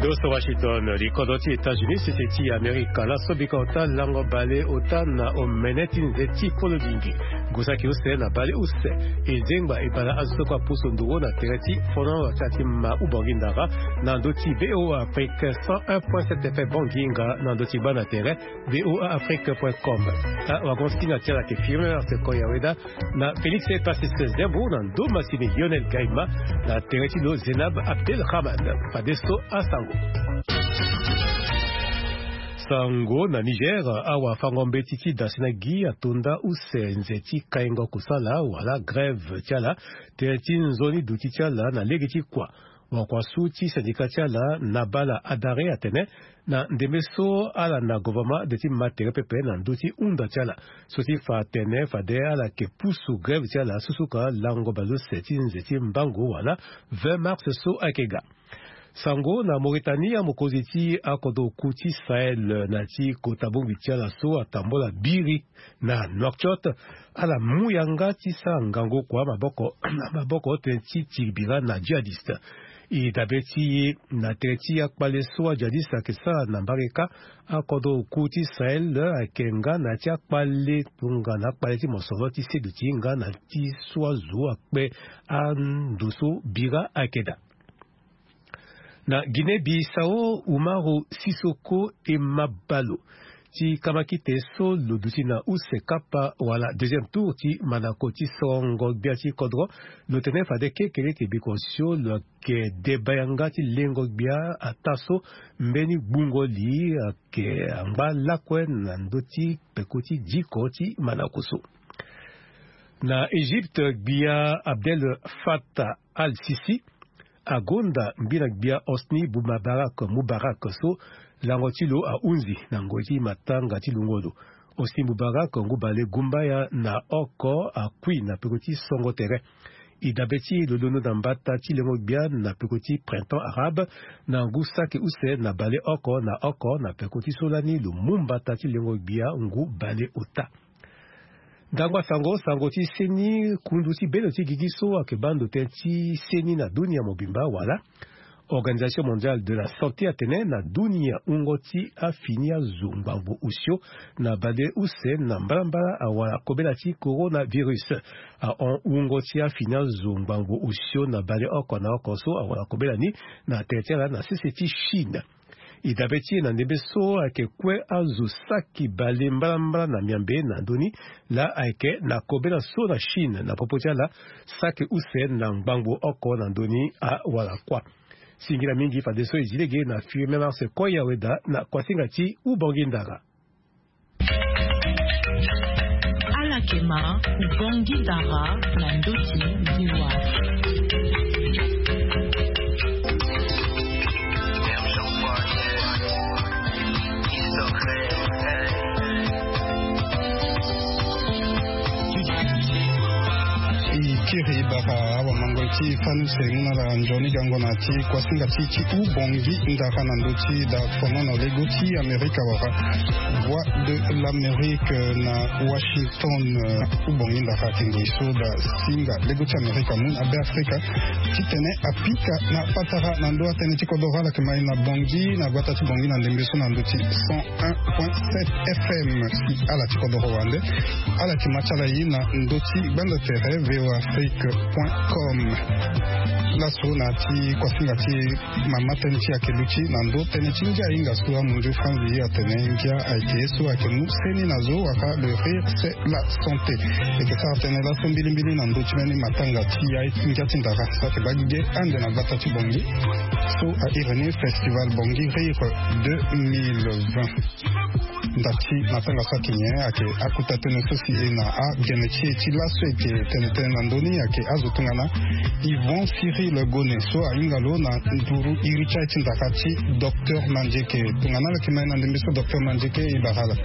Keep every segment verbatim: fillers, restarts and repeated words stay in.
Dosto Washington, likodoti États-Unis, siseti Amerika, la sobikota lango bale otana o menetin zeti polo dingi. Gusaki use na bale use. Ezengba ipala azukwa puso ndugo na tereti, fono chati ma ubongindara, nandoti V O A Afrique cent un point sept F M bonginga, nandoti bana tere, V O A Afrique point com. A wagonski na tira ke firme, se koyaweda, na Félix et Pacifique Zembo, nando masini Lionel Gaima, na tereti no Zenab Abdelrahman, Fadesto Asango. Sango na Niger awa fangombe tiki dasina gi atunda use nzeti kaingo kusala wala grève tiala teti nzoni duti tiala na legiti kwa wakwa suti syndicat tiala na bala adare atene na ndemeso ala na gouvernement de ti matere pepe na nduti unda tiala suti fa atene fa de ala ke pusu grève tiala susuka lango bazo seti nzeti mbango wala vingt mars so akega. Sango na Mauritania mokoziti akodo kuti Sahel nati kotabongi tiala so atambola biri na Nouakchott ala muyanga tisa ngango kwa maboko maboko tenti tibira na jihadiste i dabeti na tenti akpale so jihadiste kesa na mbareka akodo kuti Sahel akenga na ti akpale tunga na akpale ti mosolo ti seduti nga na ti swazu akpe anduso bira akeda. Na Guinée-Bissau, Umaru Sissoko et Mabalo. Ti kamakite so loduti na use kapa wala deuxième tour ti manako ti songo biati kodro lo tene fade ke kele ke bikonsio lo ke debayanga ti lengo bia ataso mbeni bungo li ke amba lakwe na ndoti pekoti diko ti manako so. Na Égypte bia Abdel Fattah al-Sisi agonda mbina bia osni bumabarak mubarak so langotilo a unzi na ngoti matanga tilungolo osni mubarak ngubale gumbaya na oko akui na pekoti songo tere idabeti lolono dambata tilengo bia na pekoti printemps arabe na ngusa ke use na bale oko na oko na pekoti solani lo mumbata tilengo bia ngu bale ota. Dangwa sango sango ti seni kundusi belo ti gigiso akebando ti seni na dunia mobimba wala Organisation mondiale de la santé atene na dunia ungoti afinia zungbango usio na bade use na mbala awala kobela ti coronavirus a on ungoti afinia zungbango usio na bade oko na oko so awala kobela ni na tertiara na seseti Chine. Idabeti na nebeso ake kwe azu saki bale mbala na miambe na doni la ake na kobela so na Chine na popotia la saki use na mbango oko na doni a wala kwa. Singira mingi fa deso izilege na firme marse koya weda na kwa singati ubongindara. Alakema ubongindara na ndoti ziwa. Kiri baka awa mangoti fanu senguna la njoni gangona ti kwa singa ti ti u bongi ndaka nanduti da fonono legoti Amerika waka voix de l'Amérique na Washington u bongi ndaka kingoiso da singa legoti Amerika mun abe Afrika ti tene apika na patara nando atene ti kodora la kemai na bongi na gwata ti bongi na ndembeso nanduti cent un point sept F M si ala ti kodoro wande ala ti machala yi na ndoti banda tere V O A Afrique point com. La sona ti kwasinga ti mama tenchi akeluchi nando tenechi ndia inga suwa munju franzi ya tenengia aike suwa akemu seni nazo waka le rire c'est la santé et que ça atene la sombili mbili nando chimeni matanga ti ya inga tindaka sa te bagige ande na bata ti bongi so a irene festival bongi rire deux mille vingt ndati matanga sa kinye ake akuta tene sosi ena a genechi ti la sueke tene tene nandoni ake azotungana Yvon Cyril Gone so a ingalo na nduru iricha tindakati docteur Manjeke tungana la kimena ndembeso docteur Manjeke ibarala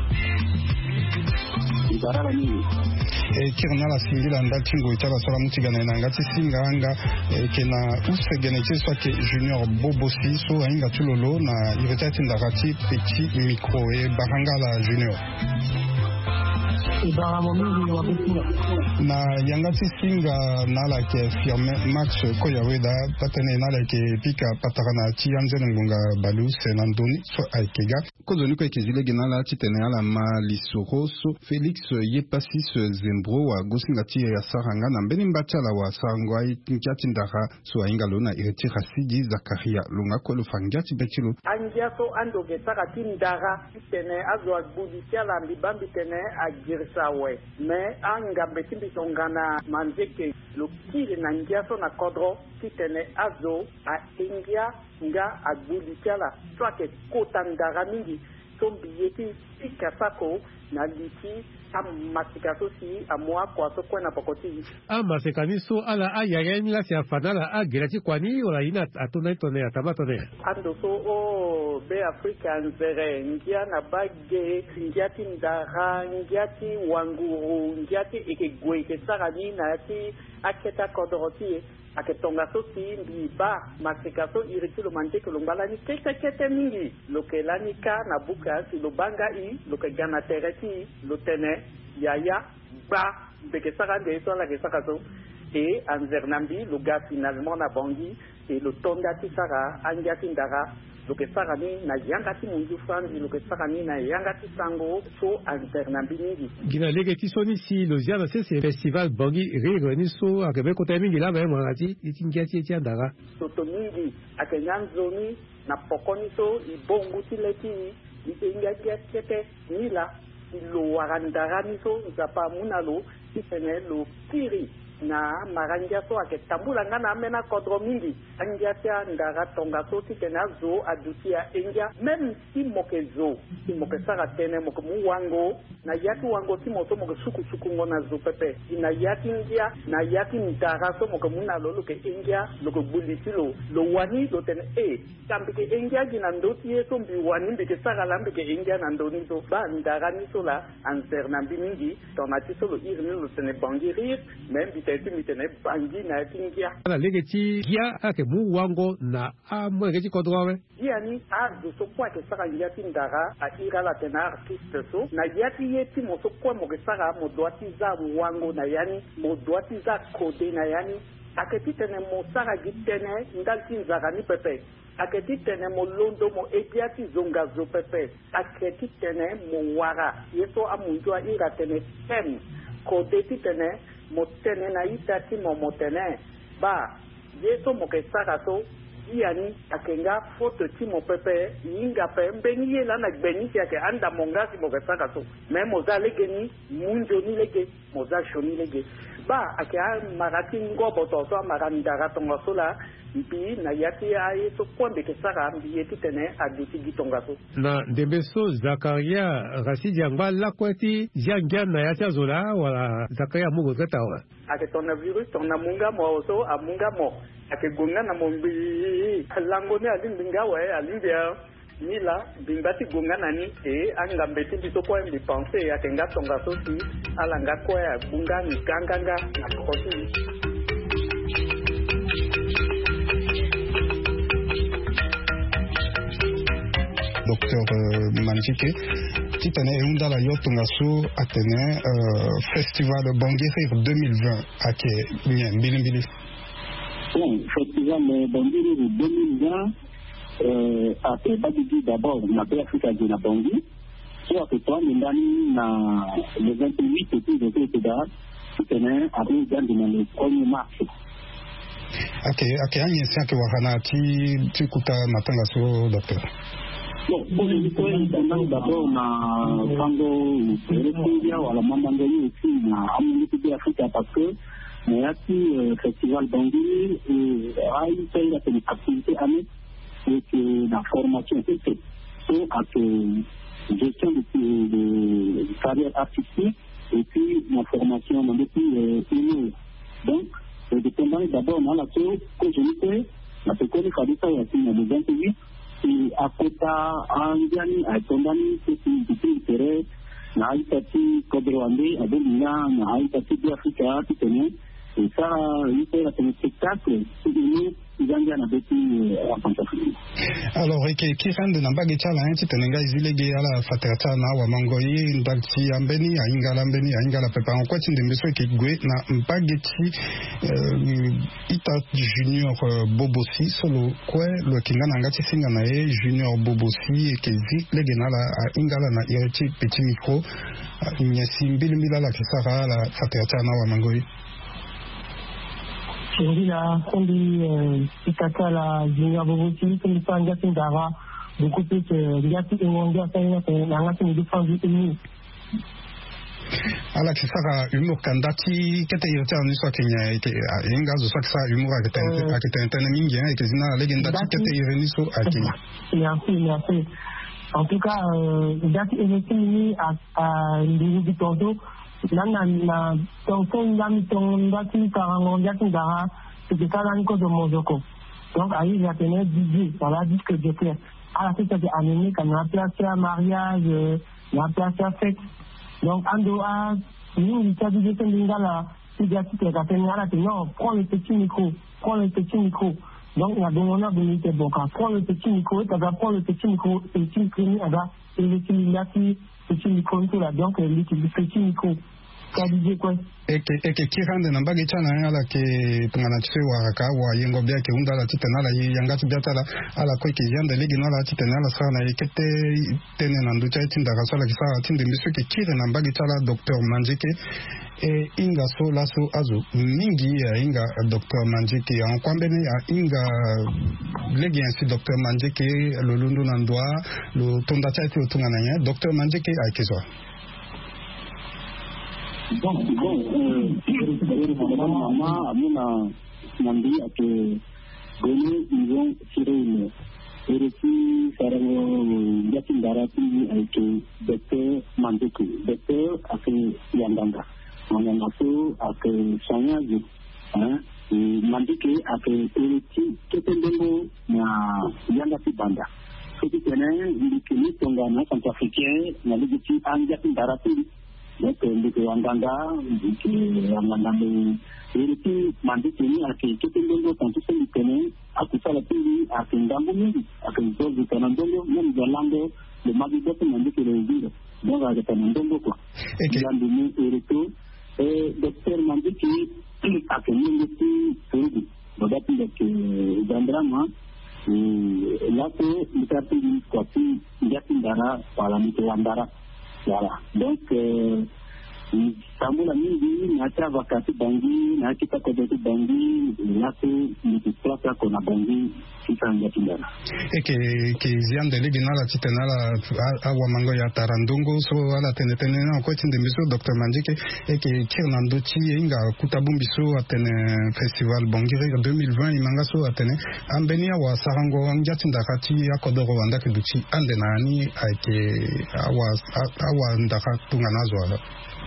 ibarala ni e kirna la singila ndati ngo itala sala mutigana na ngati singa anga e kena usegene tso ke junior bobosi so a inga tulolo na iricha tindakati petit micro e barangala junior na yangati singa nala ke firme max koyaweda tatene nala ke pika patarana ti anzene ngonga balu senandoni so aikega kozoni ko ekizile genala titene ala ma lisoroso Felix Yepasis Zembro wa gosinga ti ya saranga na mbeni mbachala wa sangwa itinkyati ndara so aingalo na ireti rasidi Zakaria lunga ko lufangati betilo angiaso andoge takati ndara titene azwa budisiala mbibambi tene agirsawe me anga betimbi songana manjeke lokile na ngiaso na kodro titene azo a ingia nga agudisiala swake kota ndara mingi sombi yeti pikasako na liti amasikaso si amwa kwa so kwena pokoti amasekaniso ala ayayeni la siafanala agerati kwani ola ina atona itone atabatone ando so o be Africa nzere ngia na bage ngiati ndara ngiati wanguru ngiati ekegwe kesarani na ati aketa kodoroti aketonga so si mbiba masikaso iritilo manjeke lombalani kete kete mingi lokelani ka na buka si lobanga i lokegana tereti lotene yaya ba beke saka de so la ke saka so et anzernambi le gars finalement na bangi et le tonda ti saka angiati ndara loke saka ni na yangati munju franzi loke saka ni na yangati sango so anzernambi mingi gina legeti soni si lo ziana se festival bangi rire ni so akebe kota mingi la ba mwati itingiati ti ndara so to mingi akenyanzoni na pokoni so ibongu ti leti itingiati kete ni la lo warandarani so zapa munalo tisene lo kiri na marangia so aketambula ngana amena kodro mingi angia tia ndara tonga so titena zo adutia engia même si mokezo si mokesara tene moko muwango na yati wango ti moto moko suku suku ngona zo pepe ina yati ngia na yati ndara so moko munalo lo ke engia lo ko bulitilo lo wani do tene e tambike engia gina ndoti eso mbi wani mbike sara lambe ke engia na ndoni so ba ndara ni so la anserna mingi tonati so lo irni lo tene bangirir même tete mitene bangi na tingia na legeti gia ake mu wango na amwe geti kodrowe yani ardu so kwa ke saka yati ndara a ira la tena artiste so na yati yeti mo so kwa mo ke saka mo doati za wango na yani mo doati za kode na yani aketi tene mo saka gitene ndalti nzaka ni pepe aketi tene mo londo mo epiati zonga zo pepe aketi tene mo wara yeso amunjwa ira tene tem kode ti tene motene na itati mo motene ba yeso mokesaka so yani akenga foto ti mo pepe yinga pe mbeni yela na gbenisi ake anda mongasi mokesaka so me moza legeni munjo ni lege moza shoni lege ba ake marati ngobo to so marandara tonga so la mpi na yati ya yeso kwambe kesaka mbi yeti tene aditi gitonga so na ndembeso Zakaria rasidi yangba lakweti jangia na yati zola wala Zakaria mugo ketawa ake tona virus tona munga mo so amunga mo ake gonga na mombi lango ne alimbinga we alimbia nila bimbati gonga nani e anga mbeti biso kwa mbi pense ake nga tonga so si ala nga kwa ya bunga ni ganganga na kosi Docteur euh, Manjike titane eunda la yotunga su atene euh, festival Bangirir deux mille vingt ake nyen bili bili bon festival Bangirir deux mille vingt euh ate badigi d'abord na pe Afrika jina Bangi so ate toi ndani na le vingt-huit et puis de Pédar titane abi jandi na le premier mars ake ake anye siake wakana ti ti kuta matanga so docteur. Bon, pour les écoles, d'abord, on a Fango, Républia, ou à la Mamandoni aussi, on a Amunité d'Afrique parce que il y a un festival Bangui, et a une seule activité année, et que la formation est faite. Donc, à la gestion de, de carrière artistique, et puis la formation, on a depuis une donc, dépendant d'abord, on a la chose que je me fais, la seconde, il fallait ça, il y a le vingt-huit. Et à côté anjani à tondani c'est petit intérêt na haitati kodrwande abelina na haitati d'Afrique titene Et ça, il fait un spectacle, c'est une Zambia na beti en Centrafrique. Alors, eke kirande na mbage chala nchi tenenga izilege ala faterata na wa mangoyi ndalti ambeni aingala ambeni aingala pepa kwa tinde mbeso ke gwe na mbage chi ita junior Bobosi solo kwa lo kingana ngati singa na e junior Bobosi eke zi lege na la ingala na ireti petit micro nyasi mbili mbili la kisara la faterata na wa mangoyi. Aujourd'hui, la Kondi, Itaka, la Junior Bobosi, comme ça, Ndiatin Dara, beaucoup plus, Ndiatin et Mondia, ça y est, la nation est défendue et nous. Ala kisara humour kandati kete yote aniswa Kenya inga zo saksa humour akete akete interne mingi hein ekizina legendati kete ireniso a Kenya. Merci, merci. En tout cas, Ndiatin est venu à à Ndiri Bitondo. Nana na tonton ndami ton ndati karango ndati dara c'est ça là niko de mozoko donc ayi ya tene D J ça va dire que je fais à la fête de amener comme la place à mariage la place à fête donc ando a nous il t'a dit que ndingala il y a tout la tene là non prends le petit micro prends le petit micro donc il y a des moments où il était bon prends le petit micro tu vas prendre le petit micro et tu le connais à bas et le petit petit micro tout là donc le petit micro eke eke kirande na mbage chana ala ke tungana tse waraka wa yengo bia ke unda la titana la yangati biata la ala ko ke yanda legi na la titana la sana ekete tene na nducha tinda ka sala kisara tinde miso ke kire na mbage chala docteur Manjeke e inga so la so azu mingi ya inga docteur Manjeke en kwambene ya inga legi ainsi docteur Manjeke lo lundu na ndwa lo tonda chaiti utungana ya docteur Manjeke aikizwa. Bon, bon, euh, maman, Amina, Nandi, a que Goni, ils vont tirer une. Et depuis, Sarano, Yatin Darati, a été docteur Mandeku, docteur a fait Yandanga. Yangaso a fait Sanya, hein, et Mandeke a fait Eriti, Ketendengo, na Yandati Banda. Ce qui tenait, il est connu, Tongana, centrafricain, na l'égiti, Yatin Darati. Donc, ndiko wanganga, ndiko wanganga me, eriti mandiki ni ake kitendongo kantusa likene, akusala pili ake ndambo mingi, ake mzozi kanandongo, mimi jalango, le magibote mandiki leziro, donc ake kanandongo kwa. Jambi ni erito, e docteur mandiki ake mingi si furugi, bodati ndake jandrama, lako mikati kwa si njatindara, wala mito wandara. Voilà. Donc, euh, Tamboula mingi, nata vakati bangi, na kita kodeti bangi, laku nikiplata kona bangi, kita njatindana. Eke, ke ziande ligi nala titenala awa mango ya tarandungo, so ala tene tene na kwa tinde miso, docteur Manjeke, eke kirnanduchi inga kutabumbiso atene festival bangiri deux mille vingt imanga so atene, ambenia wa sarango njatindakati akodoro wandake duchi ande nani aike awa awa ndaka tunganazo ala.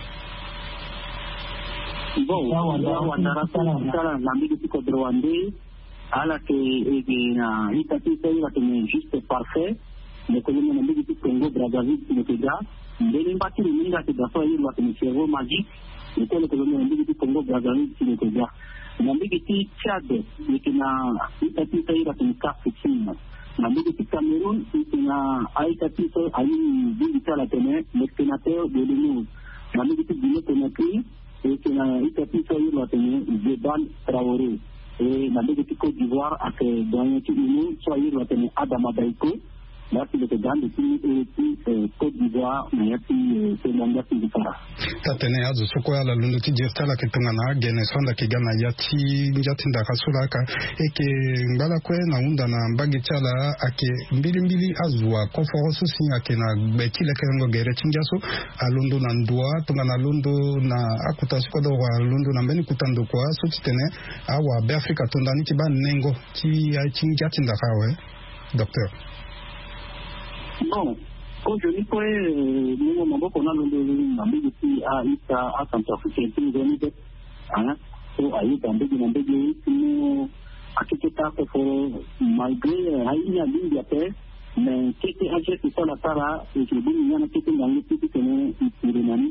Bon, wandara sala nambidi tiko drwande ala ke ege na itati sayi watene juste parfait ne kolome nambidi tiko Congo Brazzaville tinekega mbele mbati minga ke dafa yiri watene cerveau magique ne kole kolome nambidi tiko Congo Brazzaville tinekega nambidi ti Chad yekina itati sayi watene kafu china nambidi ti Cameroun yekina aitati sayi ayi bindi tala tene le sénateur de l'Union nambidi ti Guinée Conakry et que na itapi so yiro tene Zebal Traoré et na de Côte d'Ivoire avec dans une union so yiro tene Adama Daiko là c'est le gagne de et Côte d'Ivoire na yati c'est l'anga qui difara tatene azu soko ya lundu ti gestala ke tungana gene sonda ke gana yati njatinda kasula ka eke ngala kwe na unda na mbagi chala ake mbili mbili azwa konforosu sinya ke na betile ke ngo gere tinjaso alundu na ndwa tungana lundu na akuta soko do wa lundu na mbeni kutando kwa so titene awa be Afrika tundani ki ba nengo ti ya tinjatinda kawe docteur. Bon, quand je dis que nous avons qu'on a le ici à Issa à Centrafrique, nous avons dit, hein, so à Issa, nous avons dit, nous à quelque part pour malgré Haïti à l'India paix, mais qui était âgé qui sont la Tara et qui dit il y en a qui sont dans le petit que nous Irimani,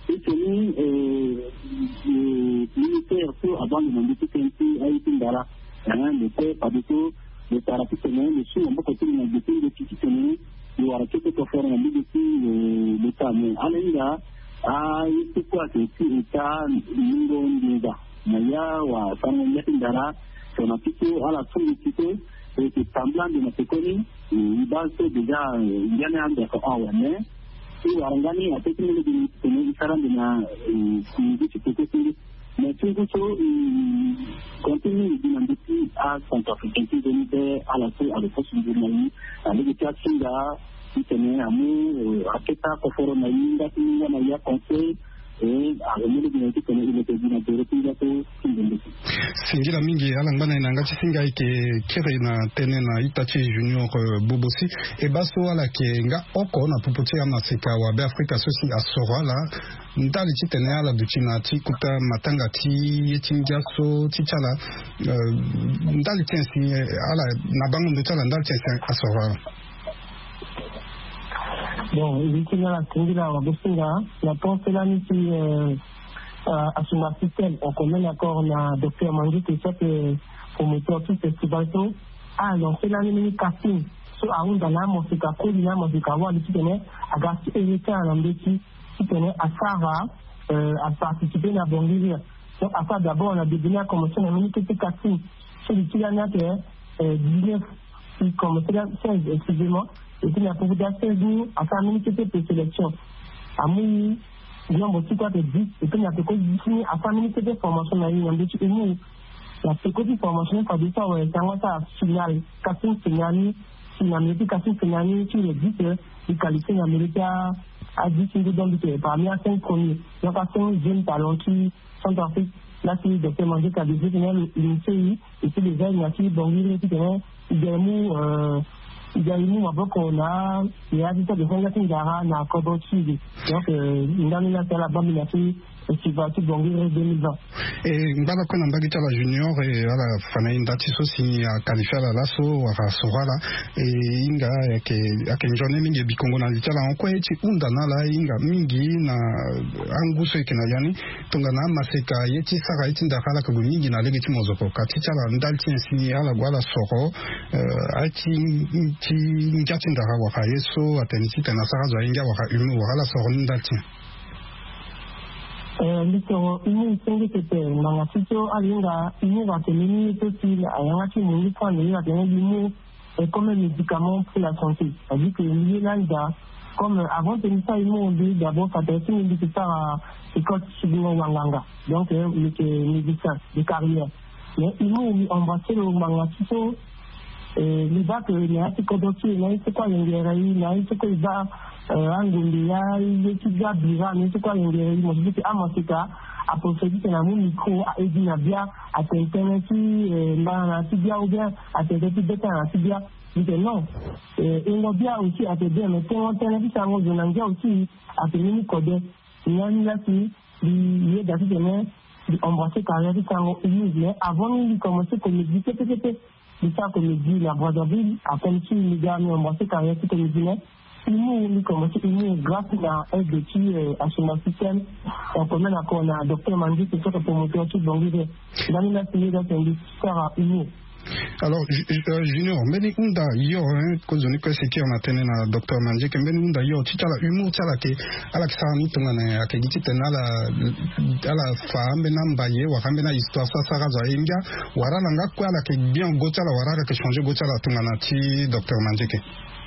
et tenu le militaire pour avant de demander tout un peu à Itindara. Le fait, pas du tout, le thérapie tenait, le sou, on peut continuer à décider de qui tenait, il y aura quelque chose à faire en ligne depuis l'État. Mais à l'État, à c'est quoi, c'est aussi l'État, l'Indo, l'État. Maya, ou à Itindara, on a plutôt à la fin de plutôt, et c'est semblant de notre économie, il va se déjà, il y en a un d'accord en ouais. Et Warangani a été le différent de la communauté. Mais tout ça continue depuis à Centrafrique, à la à la force du Mali, à l'éducation, qui tenait à nous, à Keta, Koforo Naïda, qui a conseil. Singila mingi alangana inanga chisinga ike kire na tene na Itachi Junior Bobosi e baso ala ke nga oko na puputi ya masika wa be Afrika sosi asoro la ndali chitene ala duchina chikuta matanga chi yetinga so chichala ndali tensi ala nabango ndichala ndali tensi asoro. Bon, effectivement, la Singila Wabosinga, la pensée là, ici, à son système, on connaît l'accord, on a docteur Mangi, qui est que pour mettre tout festival, ah, donc c'est là, il casting, so, à un dans la musique, à quoi, il y a musique, à voir, qui tenait, à gasser, et à l'embêti, qui tenait à Sarah, à participer à la Bongilia. Donc, à ça, d'abord, on a devenu à commencer à mener quelques castings, celui qui en a fait, dix-neuf, qui commençait à seize, excusez-moi. Et puis, il y a pour seize jours à faire une petite présélection. À moi, il y a un petit peu de dix, et puis il y a un peu de à faire une petite formation. Il y a un petit peu de la petite formation, ça dit ça, ouais, c'est un ça, signal, casting signal, si l'Amérique casting signal, tu le dis que les qualités d'Amérique à dix jours dans le parmi à cinq premiers. Donc, à cinq jeunes talents qui sont en fait, là, c'est le docteur Mangi qui a décidé de l'I et puis les gens, il y a qui, bon, il y a euh, il y a une on a il y a des de fondation d'ara na Kobochi donc il a mis la la bombe la fille qui va tout bon deux mille vingt et ngaba kona mbagita la junior et ala fana indati so si a qualifier la laso wa sora et inga ke akenjone mingi bikongo na litala onko eti unda na la inga mingi na anguso ikena yani tonga na maseka yeti saka eti ndakala ko mingi na legeti mozoko katicha la ndalti si ala gwala soro ati ti ngati ndaka wa yeso atenisi kana saka zo inga wa umu wala soro ndalti litoro ini sengi tete nanga sito alinga ini va tenir aussi ayanga qui mon point de la tenir limu comme médicament pour la santé c'est-à-dire que il là comme avant de ça ils m'ont dit d'abord ça doit être une ça école Chibino Wanganga donc le médecin de carrière mais ils m'ont embrassé le manga sito et les bacs il y a ce que là c'est quoi il y a là c'est quoi il va angulia yekiga bira ni kwa ngere mo dit amasika apofedi na mu micro a edina bia a internet na na tibia ou bien a internet beta na tibia dit non et ngo bia aussi a tibia mais quand internet ça ngo zonanga aussi a tenu code ni là si il est d'ailleurs demain embrasser carrière ça ngo mais avant de commencer comme méditer peut-être c'est ça comme dit la Brazzaville à peine si les gars ont embrassé carrière comme dit nous commençons nous grâce à un défi à son système on connaît encore un docteur Mangi qui fait pour monter tout dans l'idée dans la série d'un investisseur à une alors junior mbeni unda yo hein kozoni ko seki on atene na docteur Mangi que mbeni unda yo titala humour tala ke ala kisani tungana akegiti tena la ala fambe nambaye wa fambe na histoire ça ça raza inga warala ngakwa ala ke bien gotala warala ke changer gotala tungana ti docteur Mangi ke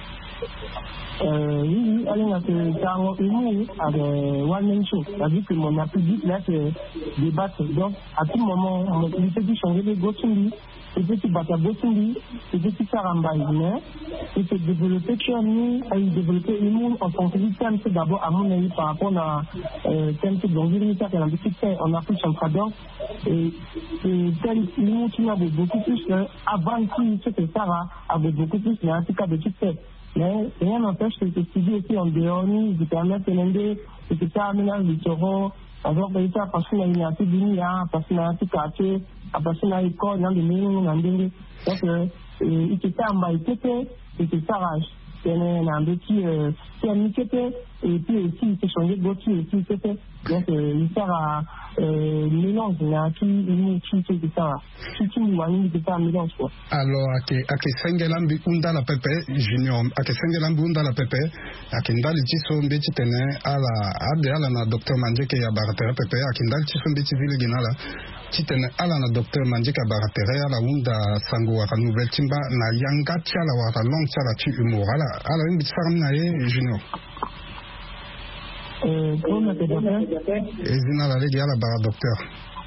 Euh, oui, oui, allez, c'est un humour avec One Man Show. C'est-à-dire que mon appui là, c'est débattre. Donc, à tout moment, on peut changer de Gotundi, et puis battre Gotundi, et puis Sarambaï. Mais, et puis développer Tchani, et développer l'humour en tant que thème, c'est d'abord, à mon avis, par rapport à thème que l'on dit, ça, un petit fait, on a pris son traduction, et tel l'humour qui avait beaucoup plus, avant qu'il se fait ça, avait beaucoup plus, mais en tout cas, de tout fait. Mais rien n'empêche que ce studio aussi en dehors, vous permettez de l'aider, et que ça amène le taureau, alors que ça passe à une activité d'uni, passe à un quartier, passe à une école, dans le milieu, dans le milieu. Donc, il se fait en bas, et que ça rage. un petit qui a mis et puis aussi il s'est changé de voiture et puis c'était donc il sert à mélange là qui il qui qui qui ça qui qui nous manie de ça mélange quoi. Alors à que à que sengelambi unda la pepe junior à que sengelambi unda la pepe à que ndali tiso mbeti tene ala ade ala na docteur Mandjeke ya baratere pepe à que ndali tiso mbeti vile ginala titene ala na docteur Mandjeke baratere ala unda sango wa nouvelle timba na yanga tiala wa long tiala tu humor ala ala mbeti faramna e junior. Euh, comment on appelle Et zina la legi ala bara docteur.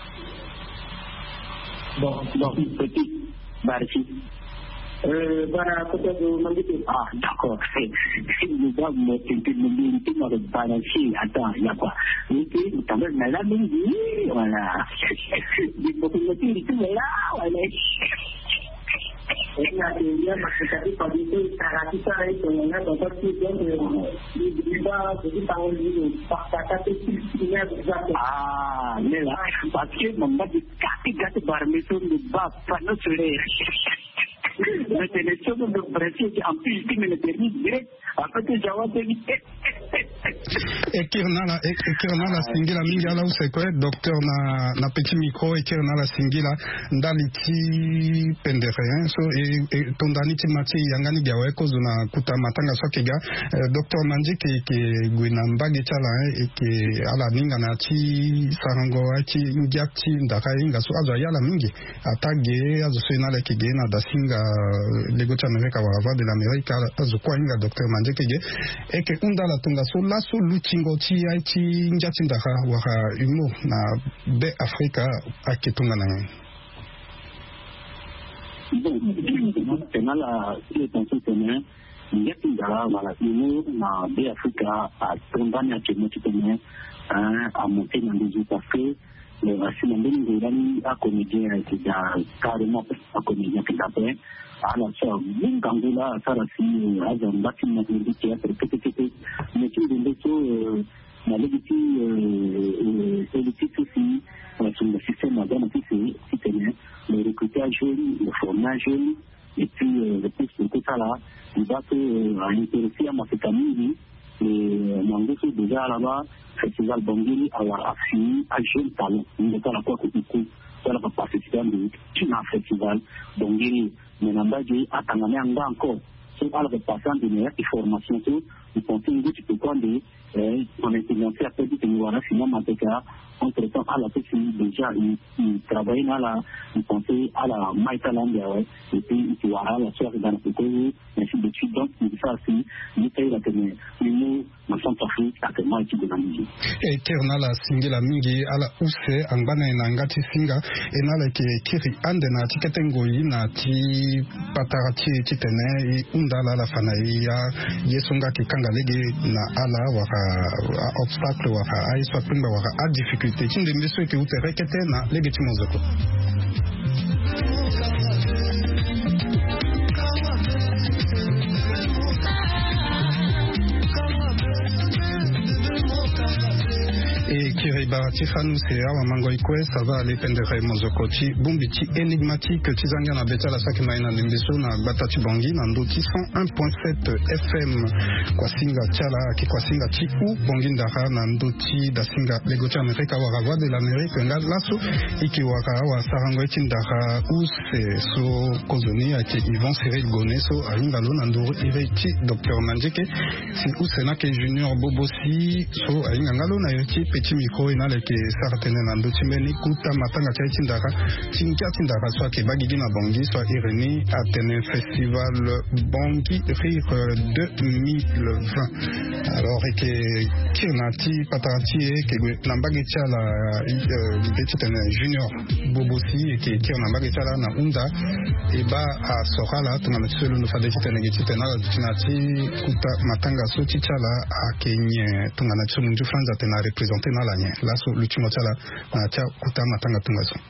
Bon, bon, petit, Barchi. Euh, voilà, peut-être vous m'avez dit, ah, d'accord, c'est le gars, mais c'est que le militaire m'a balancé, attends, il y a quoi? Oui, vous savez, mais là, voilà. Les populations, ils sont là, voilà. Il y a des liens, parce que ça fait pas du tout, ça a tout ça, et on a dans votre question, les débats, je dis par exemple, par ta capacité, ah, mais là, parce que mon m'a dit, quand il gâte par maison de bas, pas notre soleil. La sélection de Brésil, en plus, il me permet direct, après que j'avais dit, ekirna la ekirna la singila mingi ala usekwe docteur na na petit micro ekirna la singila ndali ti pendere so e tondani ti mati yangani gawe ko zuna kuta matanga so kega docteur Mandjeke ke gwina mbage chala e ke ala ninga na ti sarango ati ngiati ndaka inga so azo yala mingi atage azo sena le kege na dasinga lego Amerika wa va de l'Amérique azo kwa inga docteur Mandjeke ge e ke undala tunga so la so luchingo ti ai ti njati ndaka wa humo na be Afrika aketunga na bon tena la ile tanso tena njati ndaka wala humo na be Afrika a tondani a kemo ti tena a monter na des parce que le racine ndeni ngirani a comédien qui da carrément a comédien qui d'après ala so ngangula sara si azan bati na ndi théâtre petit mais qui de to na legiti euh politique aussi sur le système moderne qui c'est c'est le recrutage jeune le formage jeune et puis le plus de ça là il va que à intéresser à ma famille et mangoso déjà là-bas festival Bangui avoir affiné à jeune talent il est à la quoi que wala pa participer de China festival Bangui mais n'ambaje atangana anga encore so ala pa passer de meilleure formation so il continue de tu peux prendre eh on est financé à petit niveau là finalement Mateka entre temps à la petite déjà il travaille dans la il pensait à la Maïtaland et puis il va à la soirée dans le pays ainsi de suite donc il ça aussi il paye la tenue nous na Centrafrique actuellement équipe de Namibie et kerna la singila mingi ala use angana na ngati singa enala ke kiri ande na tiketengo ina ti patarati titene undala la fanai ya yesonga ki kanga lege na ala waka obstacle waka aiswa primba waka a difficulté tinde mbeso ke utere kete na lege timozoko et Kiribati Fanou c'est awa mango ikwe ça va aller pendere mozokoti bumbiti énigmatique tizanga na beta la saki maina limbeso na batati bangi na ndoti cent un virgule sept F M kwa singa chala ki kwa singa chiku bangi ndara na ndoti da singa legoti Amerika wa voix de l'Amérique nga laso iki waka wa sarango etindara use so kozoni ake Yvon Cyril Goneso alinga lo na ndoro ireti docteur Mandjeke si usena ke junior bobosi so alinga ngalo na yoti petit micro ina leke sartene na ndoti meni kuta matanga cha tindaka tinkia tindaka soit ke bagigi na bongi soit ireni atene festival Bangui Rire deux mille vingt alors que kirnati patati e ke na mbagi cha la petit junior bobosi e ke kirna mbagi cha la na unda e ba a sokala tuna mtselo no fade kitene kitene na tinati kuta matanga so tichala a kenye tuna na tsumu nju franza tena représenter na la nye là sur le timotala na cha kuta matanga tunga so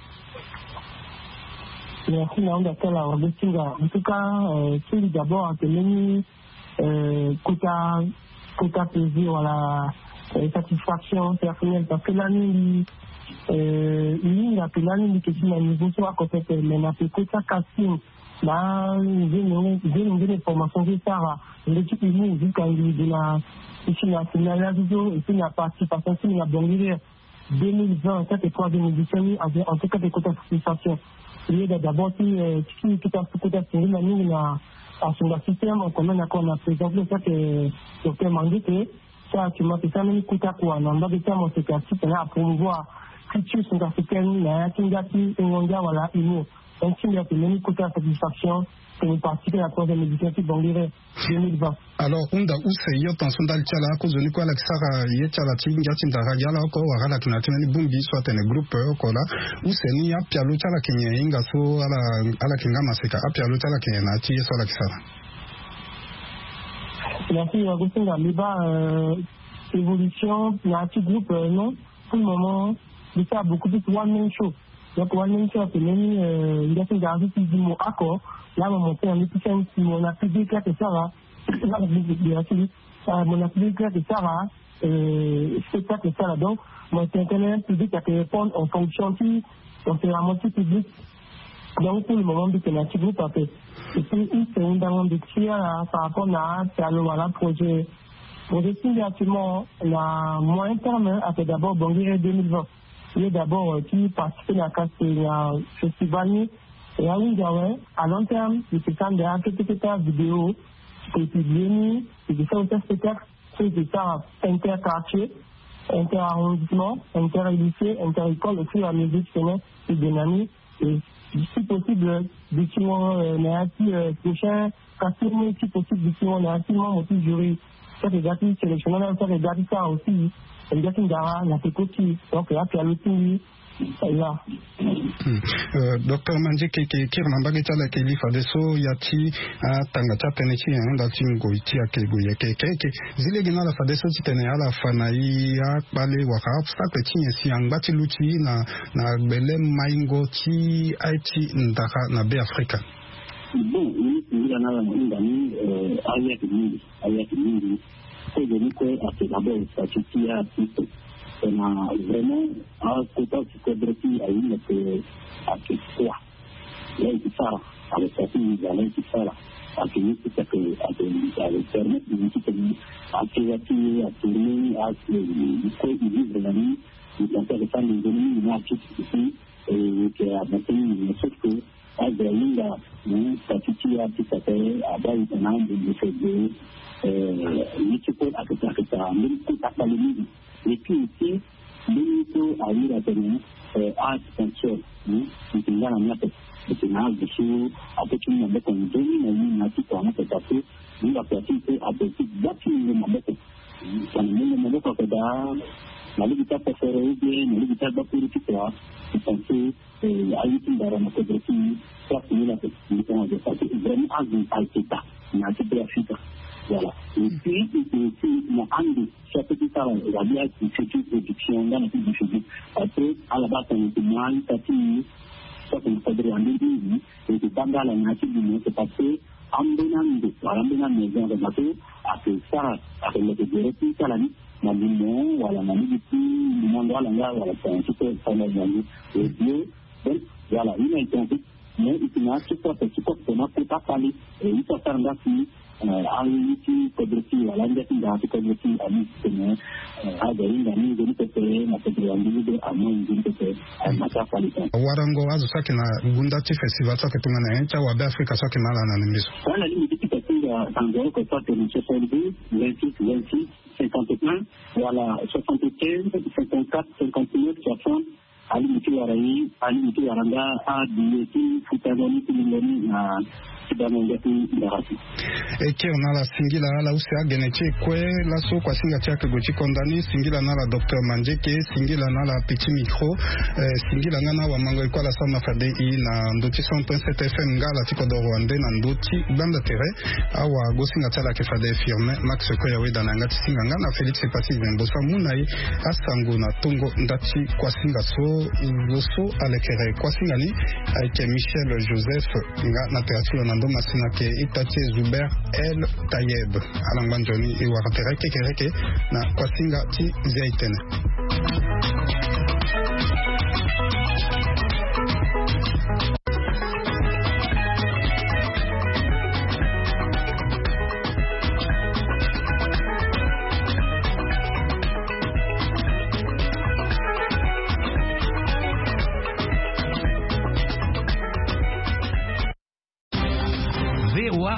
merci naomba tala wabetinga en tout cas c'est d'abord tenir euh kuta kuta plaisir wala satisfaction personnelle parce que là ni euh ni la pelani ni que si na niveau soit côté mais na kuta casting là j'ai non donne une formation de ça, l'équipe est venue jusqu'à la nationale, et puis la participation sur la banque deux mille vingt, ça c'est trois deux mille dix-huit, en tout cas des quotas de participation. Il y a d'abord qui qui qui passe quota sur la ligne à son système, on commence à qu'on a présenté ça que docteur Mandé que ça tu m'as fait ça même quota quoi, on va dire mon secrétaire c'est là pour promouvoir culture sud-africaine, la Tingati, Ngonga, voilà, Imo. Donc, il y a une quota de satisfaction pour nous participer à la troisième édition qui va durer deux mille vingt. Alors, on a aussi eu attention dans le tchala, à cause de quoi l'Axara, il y a tchala, Tingati, Ndaraga, encore, à la Kinatina, Bumbi, soit un groupe, Kola, ou c'est ni à Pialo Tchala Kenya, Ingaso, à la Kinga Maseka, à Pialo Tchala Kenya, Nati, et sur l'Axara. Merci, Augustin Galiba, évolution, il y a un petit groupe, non, pour le moment, il y a beaucoup de one-man show. Donc, one-man show, c'est même, il y a une garde qui dit mon accord. Là, on monte en épisode, on a plus d'éclat que ça, là. Là, on a plus d'éclat que ça, là. C'est ça que ça, là. Donc, mon internet public a pu répondre en fonction de, donc, c'est la moitié publique. Donc, pour le moment, c'est un petit groupe, après. Et puis, c'est une demande de tir, par rapport à, c'est à le projet. Pour décider actuellement, la moyen terme, c'est d'abord Bangui deux mille vingt. Il y a d'abord qui participe à la festival et à l'Indiaway, à long terme, il se sent derrière quelques vidéos qui sont publiées, et de faire un spectacle, c'est de faire inter-quartier, inter-arrondissement, inter-lycée, inter-école, aussi la musique, c'est dynamique, et si possible, d'ici on a un prochain, si possible, d'ici on a un petit membre aussi jury. Ça c'est gratuit, sélectionneur, ça c'est gratuit ça aussi. Il y a une gara, il y a des cotis, donc là, puis il y a l'outil, là. Docteur Mandé, qui est en bas de la Kélifa de So, Yati, Tangata, Tenechi, un dating goïti à Kégoya, Kéké, Zilegina la Fadeso, Titania, la Fanaïa, Balé, Waka, obstacle, Tignesi, en bâti l'outil, na Belem, Maingo, Ti, Haïti, Ndaka, na Bé Africa. Bon, il y en a un ami, Ayat Mindi, Ayat Mindi, c'est de nous que d'abord, ça suffit à tout. On a vraiment un quota de cobreti à une que à quoi. Là, il faut avec sa fille, là, il faut à que nous, c'est que à le permettre de nous à créer, à tourner, à ce qu'ils vivent la vie, ils sont faire des femmes, les ennemis, ils ont ici, et qui a maintenu une chose que Azalinga, ça suffit à tout à fait, à bas, il y en a de ces deux, l'équipe à tout à fait, même tout à fait, et puis aussi, l'unité à lui la tenue, à sponsor, qui est là, on a fait, c'est un dessus, après tout le monde, on donne une nation pour un peu passer, nous la pratique à petit, bâtir le monde, ça ne nous demande pas que dans la liberté préférée, la liberté de politique, c'est censé, à l'utile dans la coopérative, ça c'est la liberté, c'est vraiment un état, une activité africaine. Voilà. Et puis, c'est aussi une année, chaque petit talent, il va bien une future production dans la petite future. Parce que, à la base, on est moins, ça finit, ça qu'on faudrait en début, et que dans la nature du monde, c'est parce que, en donnant, voilà, en donnant les gens de bateau, à ce ça, à ce que le directeur, ça la nuit, dans le monde, voilà, dans le monde, le monde, voilà, voilà, c'est un petit peu, ça va gagner. Et Dieu, donc, voilà, il a été en fait, mais il y a un petit peu, c'est quoi, qu'on n'a pas parlé, et il faut faire un gâchis, Aliti, Kodriki, Alangati, Kodriki, Alisene, Adain, Dani, Dini, Matri, Amon, Dini, Matapalita. Warango, Azaki, Gundati Festival, Sakatuna, Wabe Africa, Sakimala, and Miss. When I limit it, Tango, Kotak, and soixante-deux, vingt-six, vingt-six, cinquante et un, voilà, soixante-quinze, cinquante-quatre, cinquante-neuf, soixante, Alimiti Warai, Alimiti Waranga, Adi, Futanoni, Timiloni, et qui on a la singila la usia genetique kwe la so kwa singa tia kegochi kondani singila na la docteur Mandeke singila na la petit micro singila na wa mango kwa la sama fade i na ndoti cent point sept F M ngala tiko do Rwanda na ndoti banda tere awa go singa tia la ke fade firme Max ko yawe dana ngati singa ngana Felix Pasi Zembo samunai asango na tongo ndati kwa singa so loso alekere kwa singa ni avec Michel Joseph nga na théâtre na ndo masina ke itache Zuber El Tayeb alangbanjoni iwakatere kekereke na kwasinga ti zaitene.